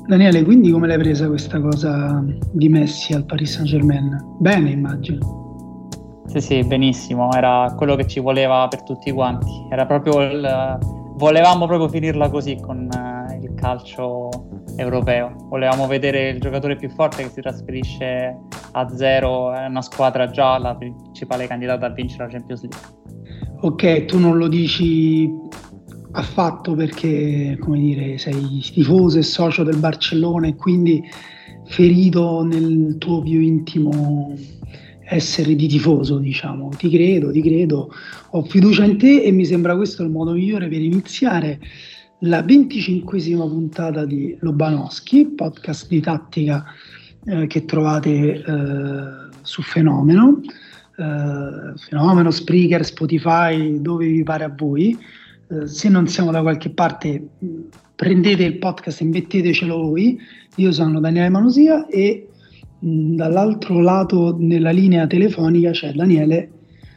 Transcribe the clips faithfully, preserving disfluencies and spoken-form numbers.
Daniele, quindi come l'hai presa questa cosa di Messi al Paris Saint-Germain? Bene, immagino. Sì, sì, benissimo, era quello che ci voleva per tutti quanti, era proprio il, volevamo proprio finirla così con uh, il calcio europeo, volevamo vedere il giocatore più forte che si trasferisce a zero, è una squadra già la principale candidata a vincere la Champions League. Ok, tu non lo dici affatto perché, come dire, sei tifoso e socio del Barcellona e quindi ferito nel tuo più intimo essere di tifoso, diciamo. Ti credo, ti credo, ho fiducia in te e mi sembra questo il modo migliore per iniziare la venticinquesima puntata di Lobanowski, podcast di tattica eh, che trovate eh, su Fenomeno, eh, Fenomeno, Spreaker, Spotify, dove vi pare a voi. Eh, se non siamo da qualche parte, prendete il podcast e mettetecelo voi. Io sono Daniele Manosia e mh, dall'altro lato nella linea telefonica c'è Daniele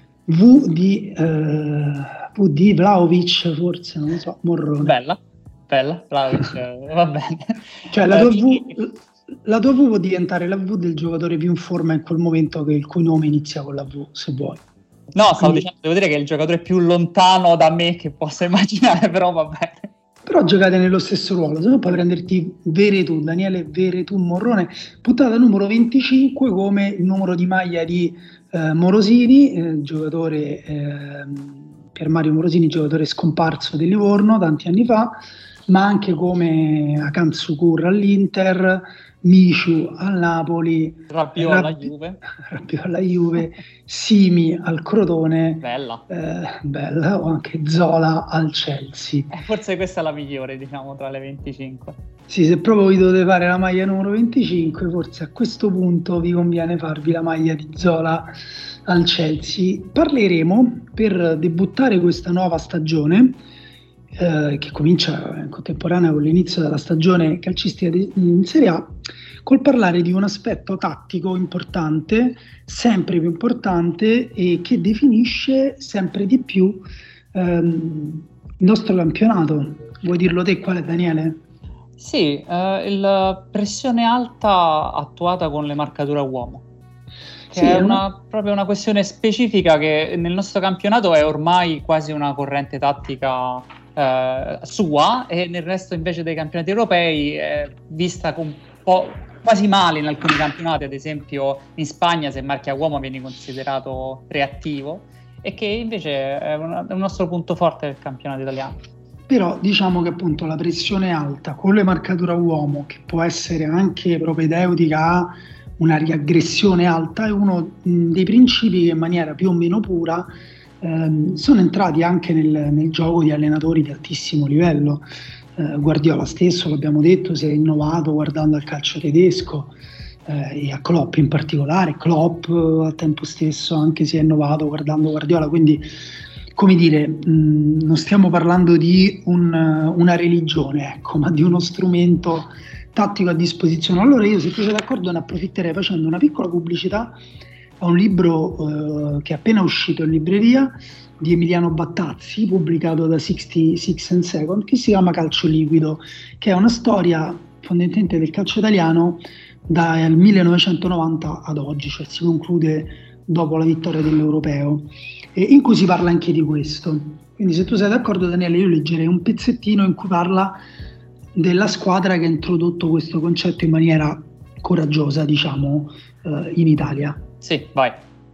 V di, eh, V di Vlahovic, forse, non lo so, Morrone. Bella, bella, Vlahovic, va bene. Cioè la tua, v, la tua V può diventare la V del giocatore più in forma in quel momento che il cui nome inizia con la V, se vuoi. No, stavo Quindi, dicendo, devo dire che è il giocatore più lontano da me che possa immaginare, però va bene. Però giocate nello stesso ruolo, se no puoi prenderti Veretù, Daniele Veretù Morrone, puntata numero venticinque come il numero di maglia di eh, Morosini, eh, giocatore eh, per Mario Morosini, giocatore scomparso del Livorno tanti anni fa, ma anche come Akan Sukur all'Inter, Miciu al Napoli, Rabiot alla Juve, Rabiot alla Juve, Simi al Crotone, bella, eh, bella, o anche Zola al Chelsea. eh, forse questa è la migliore, diciamo, tra le venticinque. Sì, se proprio vi dovete fare la maglia numero venticinque, forse a questo punto vi conviene farvi la maglia di Zola al Chelsea. Parleremo, per debuttare questa nuova stagione, Eh, che comincia in contemporanea con l'inizio della stagione calcistica di, in Serie A, col parlare di un aspetto tattico importante, sempre più importante e che definisce sempre di più ehm, il nostro campionato. Vuoi dirlo te qual è, Daniele? Sì, eh, la pressione alta attuata con le marcature a uomo, che sì, è una, proprio una questione specifica che nel nostro campionato è ormai quasi una corrente tattica Uh, sua, e nel resto invece dei campionati europei è vista un po' quasi male in alcuni campionati, ad esempio in Spagna se marchi a uomo viene considerato reattivo, e che invece è, una, è un nostro punto forte del campionato italiano. Però diciamo che appunto la pressione alta con le marcature a uomo, che può essere anche propedeutica a una riaggressione alta, è uno mh, dei principi che in maniera più o meno pura Eh, sono entrati anche nel, nel gioco di allenatori di altissimo livello. eh, Guardiola stesso, l'abbiamo detto, si è innovato guardando al calcio tedesco eh, e a Klopp in particolare. Klopp eh, al tempo stesso anche si è innovato guardando Guardiola, quindi come dire, mh, non stiamo parlando di un, una religione, ecco, ma di uno strumento tattico a disposizione. Allora io, se tu sei d'accordo, ne approfitterei facendo una piccola pubblicità a un libro eh, che è appena uscito in libreria di Emiliano Battazzi, pubblicato da sessantasei and Second, che si chiama Calcio Liquido, che è una storia fondamentalmente del calcio italiano dal millenovecentonovanta ad oggi, cioè si conclude dopo la vittoria dell'Europeo, e in cui si parla anche di questo. Quindi se tu sei d'accordo, Daniele, io leggerei un pezzettino in cui parla della squadra che ha introdotto questo concetto in maniera coraggiosa, diciamo, eh, in Italia. Sì, vai.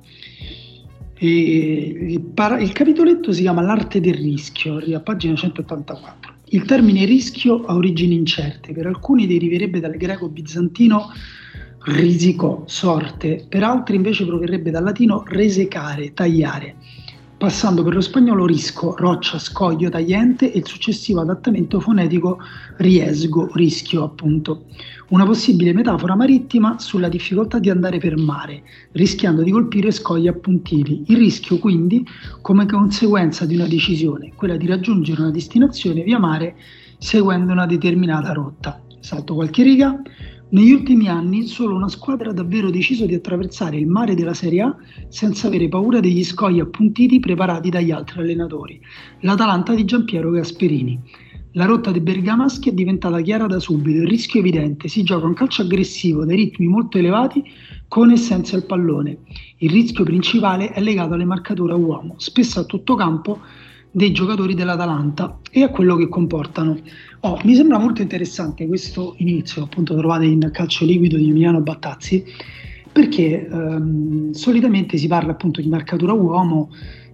E il, para- il capitoletto si chiama L'arte del rischio, a pagina centottantaquattro. Il termine rischio ha origini incerte, per alcuni deriverebbe dal greco bizantino risico, sorte, per altri invece proverrebbe dal latino resecare, tagliare, passando per lo spagnolo risco, roccia, scoglio, tagliente, e il successivo adattamento fonetico riesgo, rischio appunto. Una possibile metafora marittima sulla difficoltà di andare per mare, rischiando di colpire scogli appuntili. Il rischio quindi come conseguenza di una decisione, quella di raggiungere una destinazione via mare seguendo una determinata rotta. Salto qualche riga. Negli ultimi anni solo una squadra ha davvero deciso di attraversare il mare della Serie A senza avere paura degli scogli appuntiti preparati dagli altri allenatori, l'Atalanta di Giampiero Gasperini. La rotta dei bergamaschi è diventata chiara da subito, il rischio è evidente, si gioca un calcio aggressivo dai ritmi molto elevati con e senza il pallone. Il rischio principale è legato alle marcature a uomo, spesso a tutto campo dei giocatori dell'Atalanta e a quello che comportano. Oh, mi sembra molto interessante questo inizio, appunto trovate in Calcio Liquido di Emiliano Battazzi, perché ehm, solitamente si parla appunto di marcatura a uomo,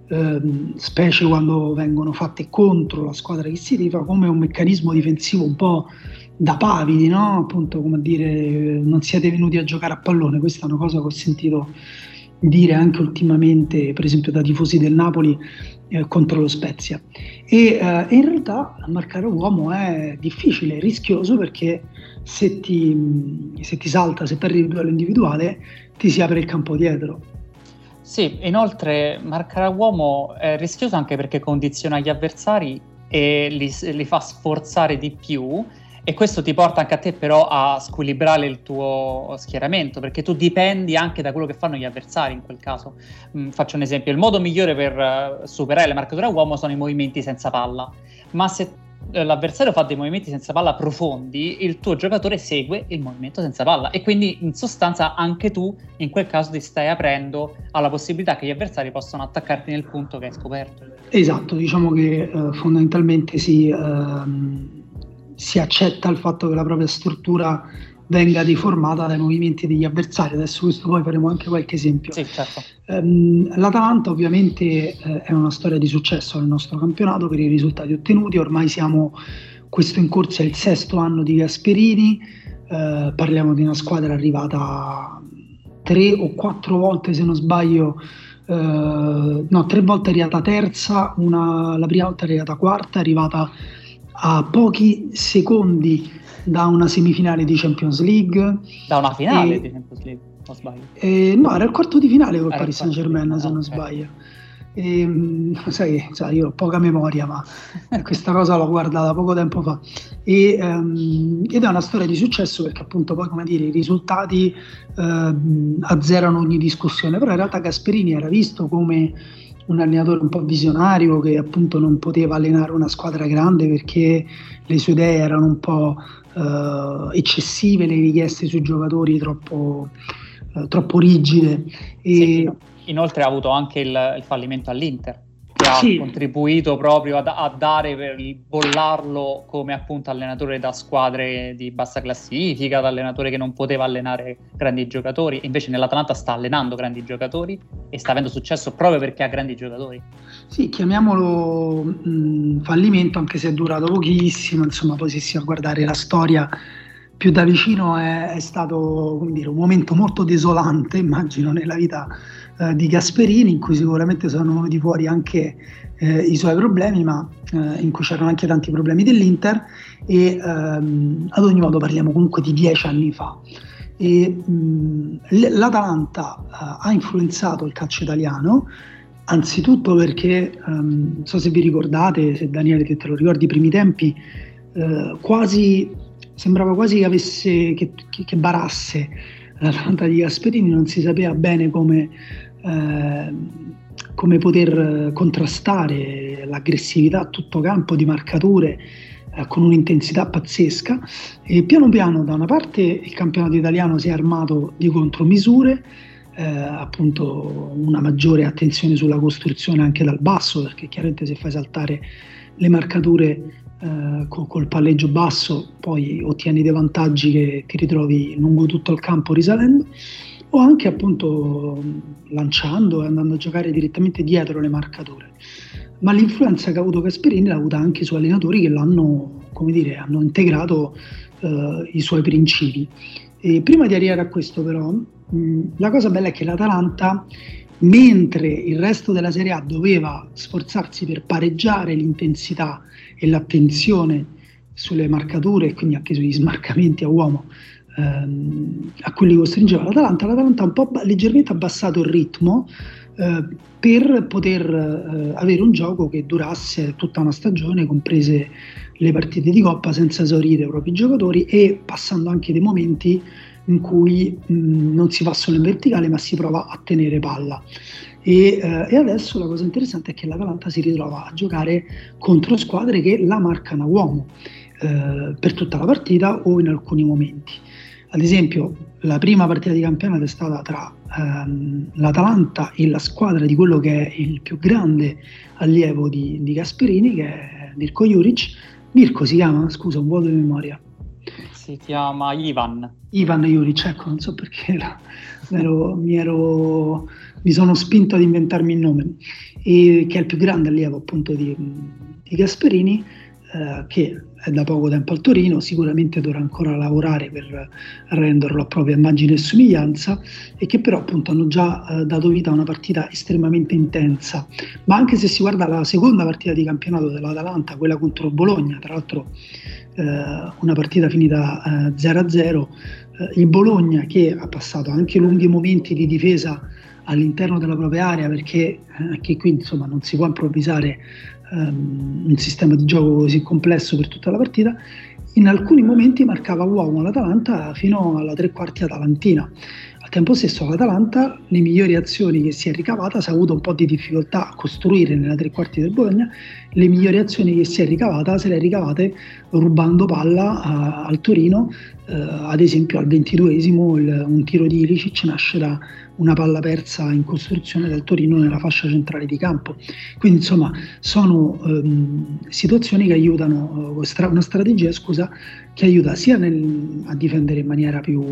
ehm, specie quando vengono fatte contro la squadra che si tifa, come un meccanismo difensivo un po' da pavidi, no? Appunto, come a dire, non siete venuti a giocare a pallone. Questa è una cosa che ho sentito dire anche ultimamente, per esempio da tifosi del Napoli eh, contro lo Spezia. E eh, in realtà marcare uomo è difficile, è rischioso, perché se ti, se ti salta, se perdi il duello individuale, ti si apre il campo dietro. Sì, inoltre marcare a uomo è rischioso anche perché condiziona gli avversari e li, li fa sforzare di più, e questo ti porta anche a te però a squilibrare il tuo schieramento, perché tu dipendi anche da quello che fanno gli avversari in quel caso. Mm, faccio un esempio: il modo migliore per uh, superare le marcature a uomo sono i movimenti senza palla, ma se uh, l'avversario fa dei movimenti senza palla profondi, il tuo giocatore segue il movimento senza palla, e quindi in sostanza anche tu in quel caso ti stai aprendo alla possibilità che gli avversari possano attaccarti nel punto che hai scoperto. Esatto, diciamo che uh, fondamentalmente si... Uh, si accetta il fatto che la propria struttura venga deformata dai movimenti degli avversari. Adesso questo poi faremo anche qualche esempio. Sì, certo. Um, L'Atalanta ovviamente eh, è una storia di successo nel nostro campionato per i risultati ottenuti. Ormai siamo, questo in corso è il sesto anno di Gasperini, eh, parliamo di una squadra arrivata tre o quattro volte, se non sbaglio, eh, no, tre volte è arrivata terza, una, la prima volta è arrivata quarta, è arrivata a pochi secondi da una semifinale di Champions League, da una finale e, di Champions League, non sbaglio. E, no, era il quarto di finale col era Paris Saint Germain, se non okay. sbaglio. E, sai, sai, io ho poca memoria, ma questa cosa l'ho guardata poco tempo fa. E, um, ed è una storia di successo, perché appunto poi, come dire, i risultati uh, azzerano ogni discussione. Però in realtà Gasperini era visto come un allenatore un po' visionario, che appunto non poteva allenare una squadra grande perché le sue idee erano un po' uh, eccessive, le richieste sui giocatori troppo, uh, troppo rigide. E sì, inoltre ha avuto anche il, il fallimento all'Inter, che ha sì. contribuito proprio a, a dare, per bollarlo come appunto allenatore da squadre di bassa classifica, da allenatore che non poteva allenare grandi giocatori. Invece nell'Atalanta sta allenando grandi giocatori e sta avendo successo proprio perché ha grandi giocatori. Sì, chiamiamolo mh, fallimento, anche se è durato pochissimo. Insomma, poi se si va a guardare la storia più da vicino è, è stato, come dire, un momento molto desolante, immagino, nella vita eh, di Gasperini, in cui sicuramente sono venuti fuori anche eh, i suoi problemi, ma eh, in cui c'erano anche tanti problemi dell'Inter, e ehm, ad ogni modo parliamo comunque di dieci anni fa. E, mh, l'Atalanta uh, ha influenzato il calcio italiano, anzitutto perché, um, non so se vi ricordate, se Daniele te, te lo ricordi, i primi tempi, uh, quasi sembrava quasi che avesse che, che, che barasse l'Atalanta di Gasperini, non si sapeva bene come, eh, come poter contrastare l'aggressività a tutto campo di marcature eh, con un'intensità pazzesca. E piano piano, da una parte, il campionato italiano si è armato di contromisure, eh, appunto una maggiore attenzione sulla costruzione anche dal basso, perché chiaramente se fai saltare le marcature Uh, col, col palleggio basso poi ottieni dei vantaggi che ti ritrovi lungo tutto il campo risalendo, o anche appunto lanciando e andando a giocare direttamente dietro le marcature. Ma l'influenza che ha avuto Gasperini l'ha avuta anche su allenatori che l'hanno, come dire, hanno integrato uh, i suoi principi. E prima di arrivare a questo, però, mh, la cosa bella è che l'Atalanta, mentre il resto della Serie A doveva sforzarsi per pareggiare l'intensità e l'attenzione sulle marcature e quindi anche sugli smarcamenti a uomo ehm, a cui li costringeva l'Atalanta, l'Atalanta ha un po' leggermente abbassato il ritmo eh, per poter eh, avere un gioco che durasse tutta una stagione, comprese le partite di Coppa, senza esaurire i propri giocatori e passando anche dei momenti in cui mh, non si va solo in verticale ma si prova a tenere palla. e, eh, e adesso la cosa interessante è che l'Atalanta si ritrova a giocare contro squadre che la marcano a uomo eh, per tutta la partita o in alcuni momenti. Ad esempio, la prima partita di campionato è stata tra ehm, l'Atalanta e la squadra di quello che è il più grande allievo di, di Gasperini, che è Mirko Juric. Mirko si chiama? Scusa, un vuoto di memoria. Si chiama Ivan. Ivan Juric, ecco, non so perché la, ero, mi, ero, mi sono spinto ad inventarmi il nome, e, che è il più grande allievo appunto di, di Gasperini, eh, che è da poco tempo al Torino, sicuramente dovrà ancora lavorare per renderlo a propria immagine e somiglianza, e che però appunto hanno già eh, dato vita a una partita estremamente intensa. Ma anche se si guarda la seconda partita di campionato dell'Atalanta, quella contro Bologna, tra l'altro eh, una partita finita eh, zero a zero, eh, il Bologna, che ha passato anche lunghi momenti di difesa all'interno della propria area, perché anche qui insomma non si può improvvisare um, un sistema di gioco così complesso per tutta la partita, in alcuni momenti marcava uomo l'Atalanta fino alla tre quarti atalantina. Al tempo stesso l'Atalanta, le migliori azioni che si è ricavata, si ha avuto un po' di difficoltà a costruire nella tre quarti del Bologna, le migliori azioni che si è ricavata se le è ricavate rubando palla a, al Torino, eh, ad esempio al ventiduesimo il, un tiro di Ilicic nasce da una palla persa in costruzione del Torino nella fascia centrale di campo. Quindi insomma sono ehm, situazioni che aiutano, eh, stra- una strategia scusa, che aiuta sia nel, a difendere in maniera più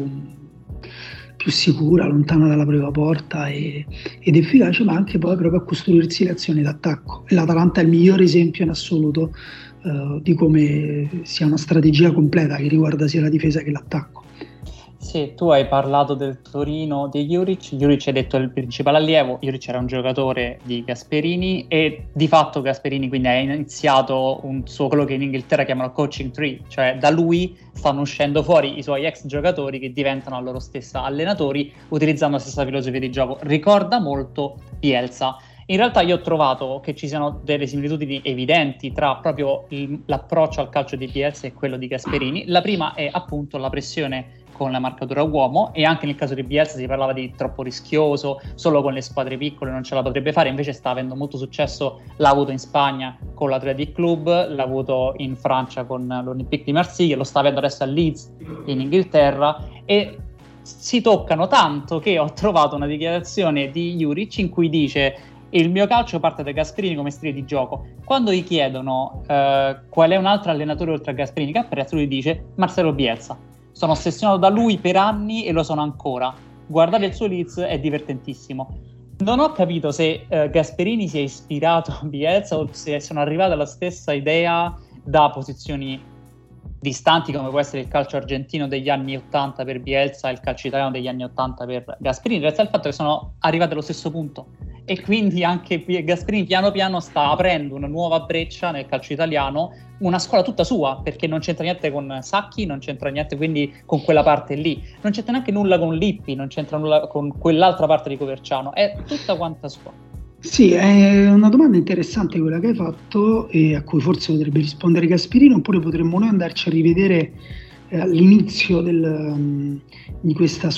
più sicura, lontana dalla propria porta e, ed efficace, ma anche poi proprio a costruirsi le azioni d'attacco. E l'Atalanta è il miglior esempio in assoluto uh, di come sia una strategia completa che riguarda sia la difesa che l'attacco. Sì, tu hai parlato del Torino di Juric, Juric hai detto è il principale allievo, Juric era un giocatore di Gasperini e di fatto Gasperini quindi ha iniziato un suo, quello che in Inghilterra chiamano coaching tree, cioè da lui stanno uscendo fuori i suoi ex giocatori che diventano a loro stessa allenatori utilizzando la stessa filosofia di gioco. Ricorda molto Bielsa. In realtà io ho trovato che ci siano delle similitudini evidenti tra proprio il, l'approccio al calcio di Bielsa e quello di Gasperini. La prima è appunto la pressione con la marcatura uomo, e anche nel caso di Bielsa si parlava di troppo rischioso, solo con le squadre piccole non ce la potrebbe fare, invece sta avendo molto successo, l'ha avuto in Spagna con l'Athletic Club, l'ha avuto in Francia con l'Olympique di Marsiglia, lo sta avendo adesso a Leeds in Inghilterra, e si toccano tanto che ho trovato una dichiarazione di Juric in cui dice: il mio calcio parte da Gasperini come stile di gioco. Quando gli chiedono eh, qual è un altro allenatore oltre a Gasperini che apprezzo, lui dice Marcelo Bielsa. Sono ossessionato da lui per anni e lo sono ancora. Guardate il suo Leeds, è divertentissimo. Non ho capito se eh, Gasperini si è ispirato a Bielsa o se sono arrivate alla stessa idea da posizioni distanti, come può essere il calcio argentino degli anni ottanta per Bielsa e il calcio italiano degli anni ottanta per Gasperini. In realtà il fatto è che sono arrivate allo stesso punto, e quindi anche Gasperini piano piano sta aprendo una nuova breccia nel calcio italiano, una scuola tutta sua, perché non c'entra niente con Sacchi, non c'entra niente quindi con quella parte lì, non c'entra neanche nulla con Lippi, non c'entra nulla con quell'altra parte di Coverciano, è tutta quanta sua. Sì, è una domanda interessante quella che hai fatto e a cui forse potrebbe rispondere Gasperini, oppure potremmo noi andarci a rivedere eh, all'inizio del, um, di questa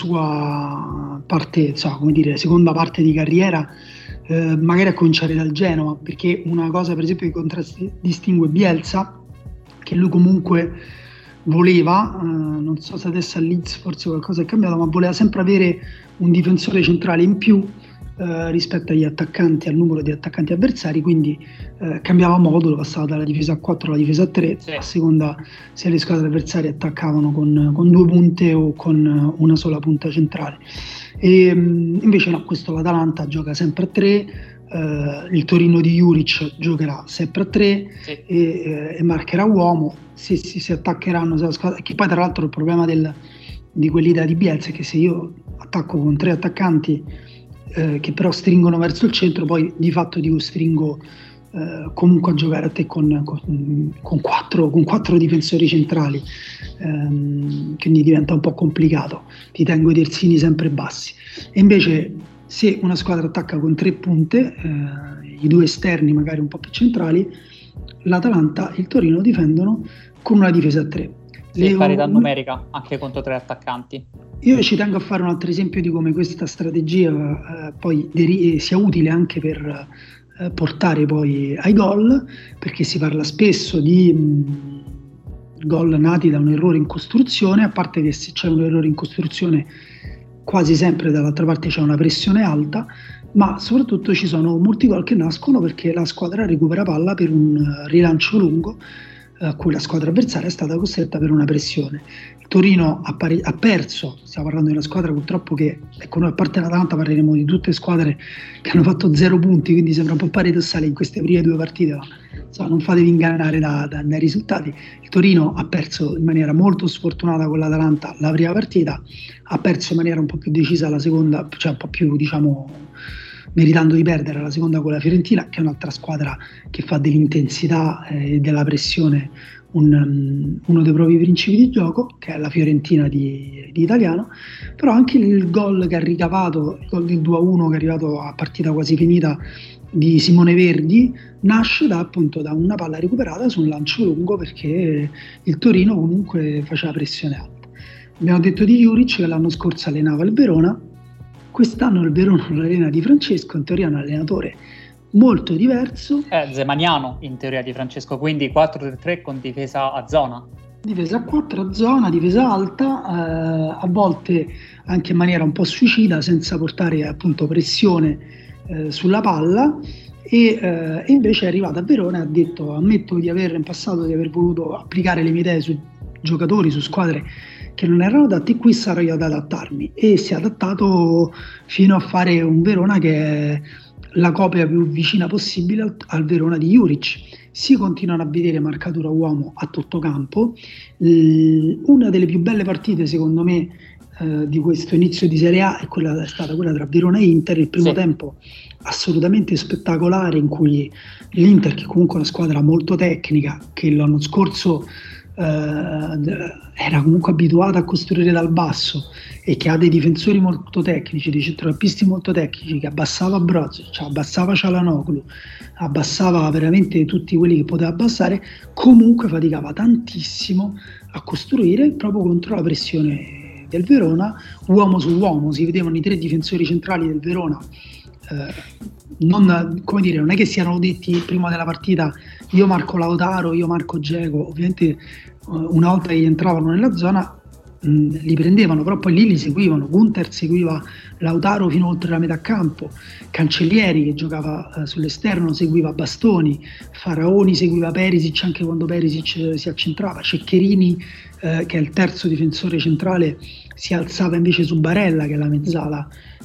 sua parte, insomma, come dire, seconda parte di carriera, eh, magari a cominciare dal Genoa, perché una cosa per esempio che contraddistingue Bielsa, che lui comunque voleva, eh, non so se adesso a Leeds forse qualcosa è cambiato, ma voleva sempre avere un difensore centrale in più Uh, rispetto agli attaccanti, al numero di attaccanti avversari, quindi uh, cambiava modulo, passava dalla difesa a quattro alla difesa a tre, sì, a seconda se le squadre avversarie attaccavano con, con due punte o con una sola punta centrale. E, um, invece no, questo l'Atalanta gioca sempre a tre, uh, il Torino di Juric giocherà sempre a tre, sì, e, e marcherà uomo, se si, si attaccheranno, se la squadra, che poi tra l'altro il problema del, di quell'idea di Bielsa è che se io attacco con tre attaccanti Eh, che però stringono verso il centro, poi di fatto ti costringo eh, comunque a giocare a te con, con, con, quattro, con quattro difensori centrali, ehm, quindi diventa un po' complicato, ti tengo i terzini sempre bassi. E invece se una squadra attacca con tre punte, eh, i due esterni magari un po' più centrali, l'Atalanta e il Torino difendono con una difesa a tre. Sì, parità numerica anche contro tre attaccanti. Io ci tengo a fare un altro esempio di come questa strategia eh, poi deri- sia utile anche per eh, portare poi ai gol, perché si parla spesso di mh, gol nati da un errore in costruzione, a parte che se c'è un errore in costruzione quasi sempre dall'altra parte c'è una pressione alta, ma soprattutto ci sono molti gol che nascono perché la squadra recupera palla per un uh, rilancio lungo a cui la squadra avversaria è stata costretta per una pressione. Il Torino ha, pari- ha perso, stiamo parlando di una squadra purtroppo che, ecco, noi a parte l'Atalanta parleremo di tutte squadre che hanno fatto zero punti, quindi sembra un po' paradossale in queste prime due partite, ma insomma, non fatevi ingannare da, da, dai risultati. Il Torino ha perso in maniera molto sfortunata con l'Atalanta la prima partita, ha perso in maniera un po' più decisa la seconda, cioè un po' più, diciamo, meritando di perdere la seconda con la Fiorentina, che è un'altra squadra che fa dell'intensità e eh, della pressione un, um, uno dei propri principi di gioco, che è la Fiorentina di, di Italiano. Però anche il gol che ha ricavato, il gol del due a uno che è arrivato a partita quasi finita di Simone Verdi, nasce da, appunto, da una palla recuperata su un lancio lungo, perché il Torino comunque faceva pressione alta. Abbiamo detto di Juric che l'anno scorso allenava il Verona. Quest'anno il Verona non allena Di Francesco, in teoria è un allenatore molto diverso. È Zemaniano in teoria Di Francesco, quindi quattro tre tre con difesa a zona. Difesa a quattro a zona, difesa alta, eh, a volte anche in maniera un po' suicida, senza portare appunto pressione eh, sulla palla. E, eh, e invece è arrivato a Verona e ha detto: ammetto di aver in passato di aver voluto applicare le mie idee su giocatori, su squadre che non erano adatti, qui sarò io ad adattarmi, e si è adattato fino a fare un Verona che è la copia più vicina possibile al, al Verona di Juric. Si continuano a vedere marcatura uomo a tutto campo. Eh, una delle più belle partite secondo me eh, di questo inizio di Serie A è, quella, è stata quella tra Verona e Inter, il primo sì. tempo assolutamente spettacolare, in cui l'Inter, che comunque è una squadra molto tecnica, che l'anno scorso Uh, era comunque abituata a costruire dal basso e che ha dei difensori molto tecnici, dei centrocampisti molto tecnici, che abbassava Brozovic, abbassava Çalhanoğlu, abbassava veramente tutti quelli che poteva abbassare, comunque faticava tantissimo a costruire proprio contro la pressione del Verona, uomo su uomo. Si vedevano i tre difensori centrali del Verona, eh, non, come dire, non è che si erano detti prima della partita io marco Lautaro, io marco Dzeko. Ovviamente una volta che entravano nella zona mh, li prendevano, però poi lì li seguivano. Gunther seguiva Lautaro fino oltre la metà campo, Cancellieri che giocava eh, sull'esterno seguiva Bastoni, Faraoni seguiva Perisic anche quando Perisic si accentrava, Ceccherini eh, che è il terzo difensore centrale si alzava invece su Barella, che è la mezzala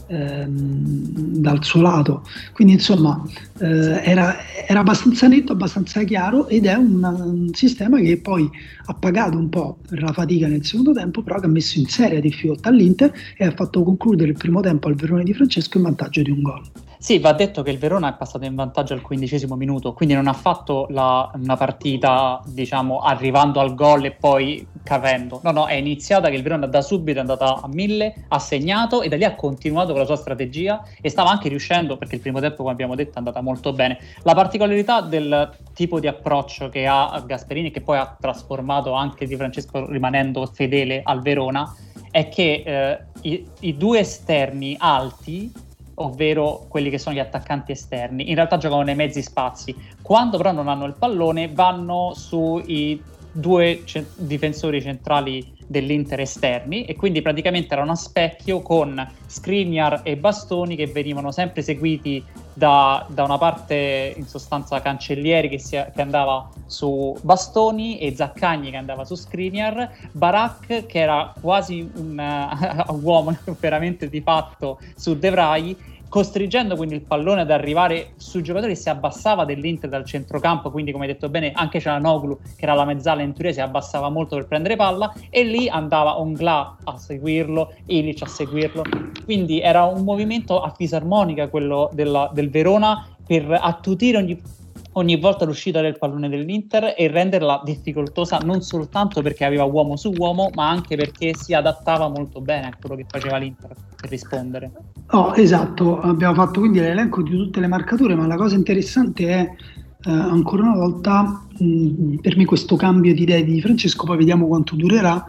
Ehm, dal suo lato. Quindi insomma eh, era, era abbastanza netto, abbastanza chiaro, ed è un, un sistema che poi ha pagato un po' per la fatica nel secondo tempo, però che ha messo in seria difficoltà all'Inter e ha fatto concludere il primo tempo al Verona di Francesco in vantaggio di un gol. Sì, va detto che il Verona è passato in vantaggio al quindicesimo minuto, quindi non ha fatto la, una partita, diciamo, arrivando al gol e poi capendo. No, no, è iniziata che il Verona da subito è andata a mille, ha segnato e da lì ha continuato con la sua strategia e stava anche riuscendo, perché il primo tempo, come abbiamo detto, è andata molto bene. La particolarità del tipo di approccio che ha Gasperini, che poi ha trasformato anche Di Francesco rimanendo fedele al Verona, è che eh, i, i due esterni alti, ovvero quelli che sono gli attaccanti esterni, in realtà giocano nei mezzi spazi. Quando però non hanno il pallone vanno sui due ce- difensori centrali dell'Inter esterni, e quindi praticamente erano a specchio con Skriniar e Bastoni che venivano sempre seguiti da, da una parte, in sostanza Cancellieri che, si, che andava su Bastoni e Zaccagni che andava su Skriniar, Barak che era quasi un uh, uomo veramente di fatto su De Vrij, costringendo quindi il pallone ad arrivare sui giocatori che si abbassava dell'Inter dal centrocampo. Quindi, come hai detto bene, anche Çalhanoğlu, che era la mezzala in teoria, si abbassava molto per prendere palla, e lì andava Ongla a seguirlo, Ilić a seguirlo. Quindi era un movimento a fisarmonica quello della, del Verona, per attutire ogni, ogni volta l'uscita del pallone dell'Inter e renderla difficoltosa, non soltanto perché aveva uomo su uomo, ma anche perché si adattava molto bene a quello che faceva l'Inter per rispondere. Oh, esatto, abbiamo fatto quindi l'elenco di tutte le marcature, ma la cosa interessante è eh, ancora una volta mh, per me questo cambio di idee di Francesco, poi vediamo quanto durerà,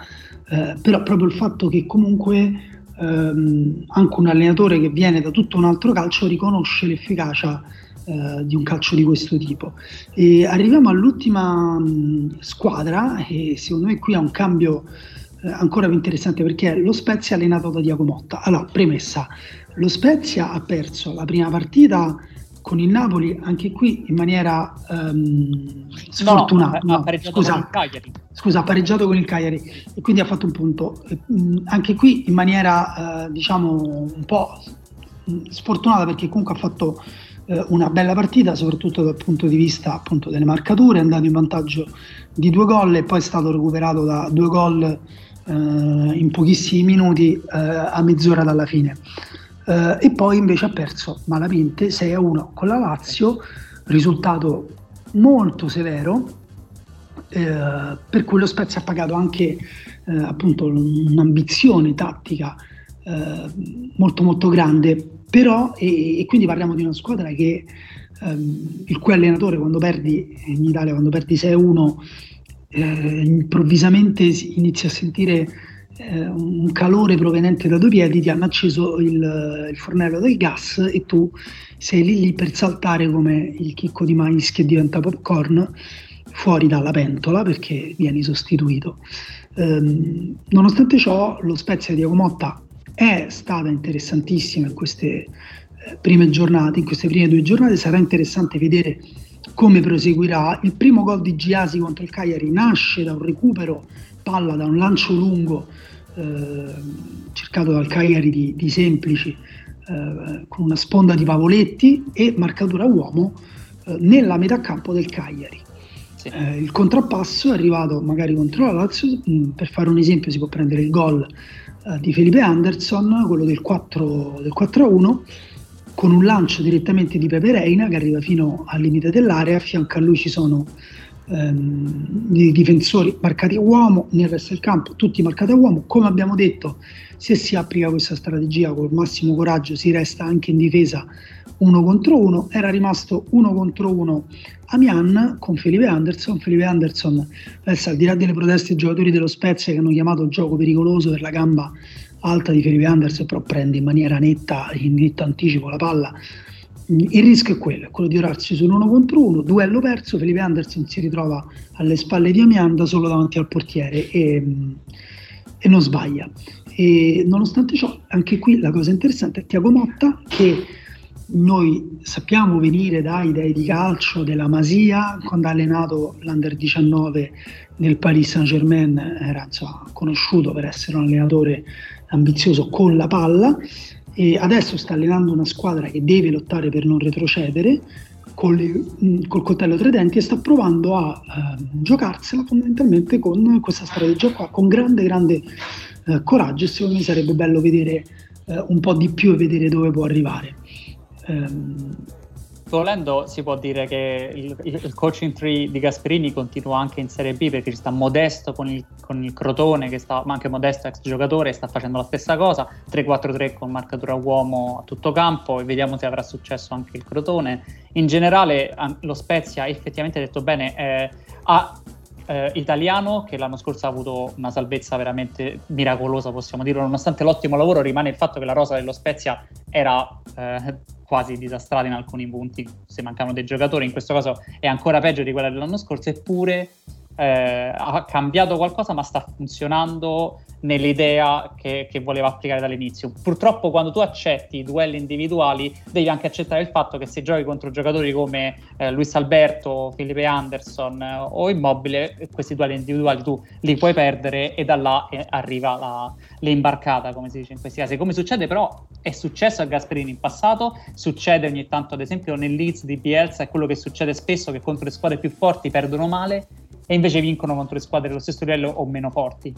eh, però proprio il fatto che comunque ehm, anche un allenatore che viene da tutto un altro calcio riconosce l'efficacia eh, di un calcio di questo tipo. E arriviamo all'ultima mh, squadra, e secondo me qui ha un cambio eh, ancora più interessante, perché è lo Spezia allenato da Thiago Motta. Allora, premessa, lo Spezia ha perso la prima partita con il Napoli, anche qui in maniera um, sfortunata. No, ha pareggiato scusa, con il Cagliari. Scusa, ha pareggiato con il Cagliari e quindi ha fatto un punto. Um, anche qui in maniera, uh, diciamo, un po' sfortunata, perché comunque ha fatto uh, una bella partita, soprattutto dal punto di vista appunto delle marcature, è andato in vantaggio di due gol e poi è stato recuperato da due gol uh, in pochissimi minuti uh, a mezz'ora dalla fine. Uh, e poi invece ha perso malamente sei a uno con la Lazio, risultato molto severo, eh, per cui lo Spezia ha pagato anche eh, appunto un'ambizione tattica eh, molto molto grande, però e, e quindi parliamo di una squadra che ehm, il cui allenatore, quando perdi in Italia, quando perdi sei a uno, eh, improvvisamente inizia a sentire Eh, un calore proveniente da due piedi, ti hanno acceso il, il fornello del gas e tu sei lì lì per saltare come il chicco di mais che diventa popcorn fuori dalla pentola, perché vieni sostituito. Ehm, nonostante ciò, lo Spezia di Thiago Motta è stata interessantissima in queste eh, prime giornate, in queste prime due giornate. Sarà interessante vedere come proseguirà. Il primo gol di Gyasi contro il Cagliari nasce da un recupero palla, da un lancio lungo eh, cercato dal Cagliari di, di Semplici, eh, con una sponda di Pavoletti e marcatura a uomo eh, nella metà campo del Cagliari. Sì. Eh, il contrappasso è arrivato magari contro la Lazio, mh, per fare un esempio si può prendere il gol eh, di Felipe Anderson, quello del quattro a uno, con un lancio direttamente di Pepe Reina che arriva fino al limite dell'area. A fianco a lui ci sono ehm, i difensori marcati a uomo, nel resto del campo tutti marcati a uomo. Come abbiamo detto, se si applica questa strategia col massimo coraggio si resta anche in difesa uno contro uno. Era rimasto uno contro uno Amian con Felipe Anderson. Felipe Anderson, adesso, al di là delle proteste dei giocatori dello Spezia che hanno chiamato gioco pericoloso per la gamba alta di Felipe Anderson, però prende in maniera netta, in netto anticipo la palla. Il rischio è quello, è quello di orarsi su un uno contro uno, duello perso. Felipe Anderson si ritrova alle spalle di Amian da solo davanti al portiere e, e non sbaglia. E nonostante ciò, anche qui la cosa interessante è Thiago Motta, che noi sappiamo venire dai dei di calcio della Masia. Quando ha allenato l'Under diciannove nel Paris Saint-Germain era insomma conosciuto per essere un allenatore ambizioso con la palla, e adesso sta allenando una squadra che deve lottare per non retrocedere col, col coltello tra i denti, e sta provando a eh, giocarsela fondamentalmente con questa strategia qua, con grande grande eh, coraggio, e secondo me sarebbe bello vedere eh, un po' di più e vedere dove può arrivare. Um, Volendo si può dire che il, il coaching tree di Gasperini continua anche in Serie B, perché ci sta Modesto con il, con il Crotone, che sta, ma anche Modesto ex giocatore, sta facendo la stessa cosa, tre quattro tre con marcatura uomo a tutto campo, e vediamo se avrà successo anche il Crotone. In generale lo Spezia, effettivamente detto bene, eh, ha eh, Italiano, che l'anno scorso ha avuto una salvezza veramente miracolosa, possiamo dirlo. Nonostante l'ottimo lavoro, rimane il fatto che la rosa dello Spezia era eh, quasi disastrata in alcuni punti, se mancavano dei giocatori. In questo caso è ancora peggio di quella dell'anno scorso, eppure eh, ha cambiato qualcosa, ma sta funzionando nell'idea che, che voleva applicare dall'inizio. Purtroppo quando tu accetti i duelli individuali devi anche accettare il fatto che se giochi contro giocatori come eh, Luis Alberto, Felipe Anderson eh, o Immobile, questi duelli individuali tu li puoi perdere, e da là eh, arriva la, l'imbarcata, come si dice in questi casi. Come succede però, è successo a Gasperini in passato, succede ogni tanto ad esempio nel Leeds di Bielsa, è quello che succede spesso, che contro le squadre più forti perdono male e invece vincono contro le squadre dello stesso livello o meno forti.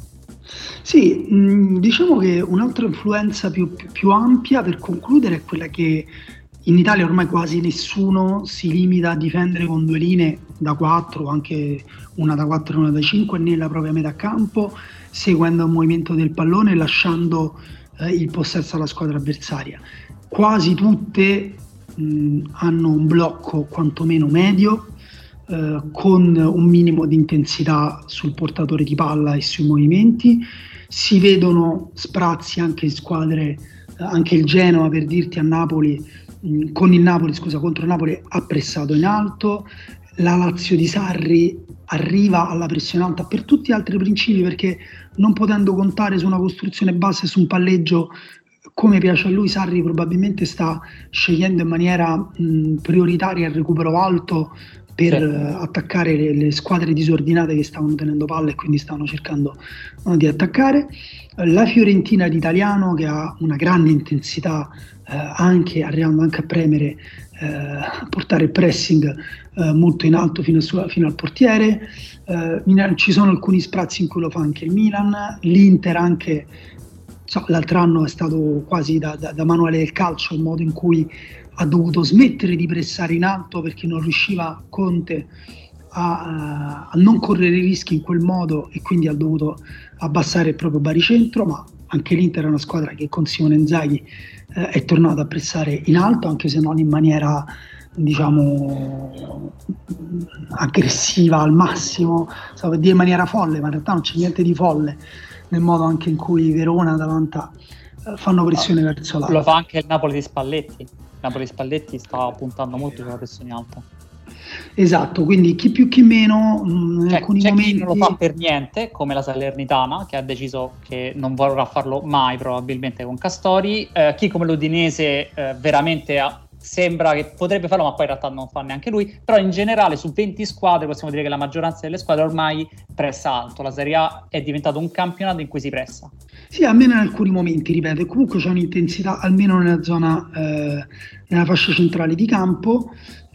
Sì, mh, diciamo che un'altra influenza più, più, più ampia, per concludere, è quella che in Italia ormai quasi nessuno si limita a difendere con due linee da quattro, anche una da quattro e una da cinque, nella propria metà campo, seguendo il movimento del pallone e lasciando eh, il possesso alla squadra avversaria. Quasi tutte mh, hanno un blocco quantomeno medio, eh, con un minimo di intensità sul portatore di palla e sui movimenti. Si vedono sprazzi anche in squadre, eh, anche il Genoa, per dirti, a Napoli, mh, con il Napoli, scusa, contro il Napoli ha pressato in alto. La Lazio di Sarri arriva alla pressione alta per tutti gli altri principi, perché non potendo contare su una costruzione base, su un palleggio come piace a lui, Sarri probabilmente sta scegliendo in maniera mh, prioritaria il recupero alto per sì. uh, attaccare le, le squadre disordinate che stavano tenendo palla e quindi stavano cercando uh, di attaccare. La Fiorentina di Italiano, che ha una grande intensità, uh, anche arrivando anche a premere, uh, a portare il pressing uh, molto in alto fino, a sua, fino al portiere. Uh, ci sono alcuni sprazzi in cui lo fa anche il Milan. L'Inter anche, so, l'altro anno è stato quasi da, da, da manuale del calcio il modo in cui ha dovuto smettere di pressare in alto, perché non riusciva Conte a, a non correre rischi in quel modo, e quindi ha dovuto abbassare il proprio baricentro. Ma anche l'Inter è una squadra che con Simone Inzaghi eh, è tornata a pressare in alto, anche se non in maniera, diciamo, aggressiva al massimo, stavo per dire in maniera folle, ma in realtà non c'è niente di folle nel modo anche in cui Verona, Atalanta eh, fanno pressione ah, verso l'alto. Lo fa anche il Napoli di Spalletti. Napoli Spalletti sta puntando molto sulla pressione alta. Esatto, quindi chi più chi meno in cioè, alcuni c'è momenti... chi non lo fa per niente, come la Salernitana, che ha deciso che non vorrà farlo mai probabilmente con Castori, eh, chi come l'Udinese eh, veramente ha, sembra che potrebbe farlo, ma poi in realtà non fa neanche lui. Però in generale su venti squadre possiamo dire che la maggioranza delle squadre ormai pressa alto. La Serie A è diventato un campionato in cui si pressa. Sì, almeno in alcuni momenti, ripeto, e comunque c'è un'intensità almeno nella zona, eh, nella fascia centrale di campo,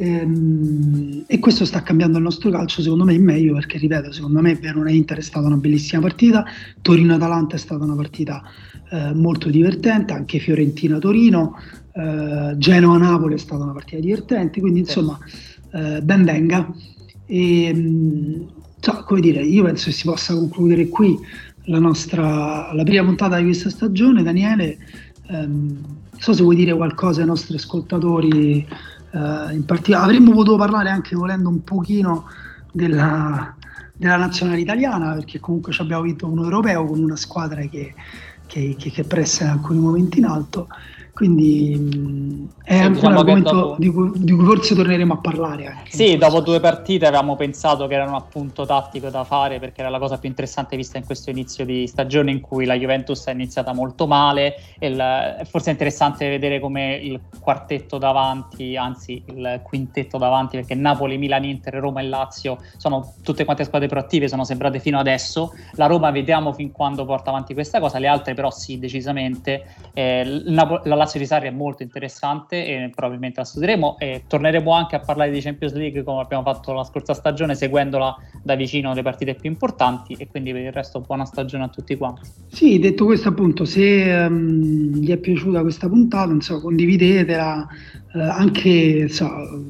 ehm, e questo sta cambiando il nostro calcio, secondo me in meglio, perché ripeto, secondo me Verona-Inter è stata una bellissima partita, Torino-Atalanta è stata una partita eh, molto divertente, anche Fiorentina-Torino, eh, Genoa-Napoli è stata una partita divertente, quindi insomma eh, ben venga. E, mh, so, come dire, io penso che si possa concludere qui la nostra la prima puntata di questa stagione. Daniele, ehm, non so se vuoi dire qualcosa ai nostri ascoltatori, eh, in particolare avremmo potuto parlare anche, volendo, un pochino della, della nazionale italiana, perché comunque ci abbiamo vinto un europeo con una squadra che, che, che, che pressa in alcuni momenti in alto, quindi mh, è sì, anche diciamo un argomento dopo... di, cui, di cui forse torneremo a parlare anche. Sì, dopo due partite avevamo pensato che era un appunto tattico da fare, perché era la cosa più interessante vista in questo inizio di stagione in cui la Juventus è iniziata molto male, e il, forse è interessante vedere come il quartetto davanti, anzi il quintetto davanti, perché Napoli, Milan, Inter, Roma e Lazio sono tutte quante squadre proattive, sono sembrate fino adesso. La Roma vediamo fin quando porta avanti questa cosa, le altre però sì, decisamente. Eh, la, la Lazio di Sarri è molto interessante e probabilmente la studieremo, e torneremo anche a parlare di Champions League come abbiamo fatto la scorsa stagione, seguendola da vicino le partite più importanti. E quindi per il resto buona stagione a tutti quanti. Sì, detto questo, appunto, se um, gli è piaciuta questa puntata, insomma, condividetela, eh, anche so,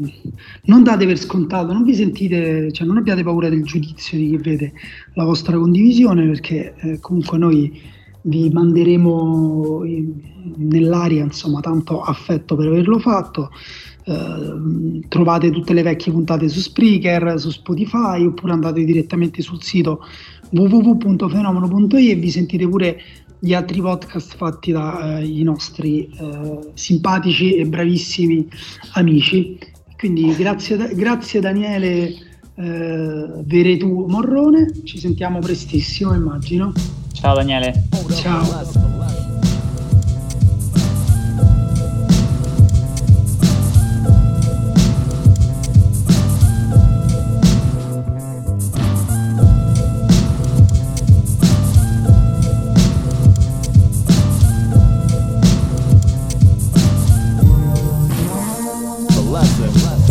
non date per scontato, non vi sentite, cioè non abbiate paura del giudizio di chi vede la vostra condivisione, perché eh, comunque noi vi manderemo in, nell'aria, insomma, tanto affetto per averlo fatto. Eh, trovate tutte le vecchie puntate su Spreaker, su Spotify, oppure andate direttamente sul sito w w w punto fenomeno punto i e vi sentite pure gli altri podcast fatti dai eh, nostri eh, simpatici e bravissimi amici. Quindi grazie, grazie Daniele eh, Veretù Morrone, ci sentiamo prestissimo, immagino. Ciao Daniele. Ciao. Lesson.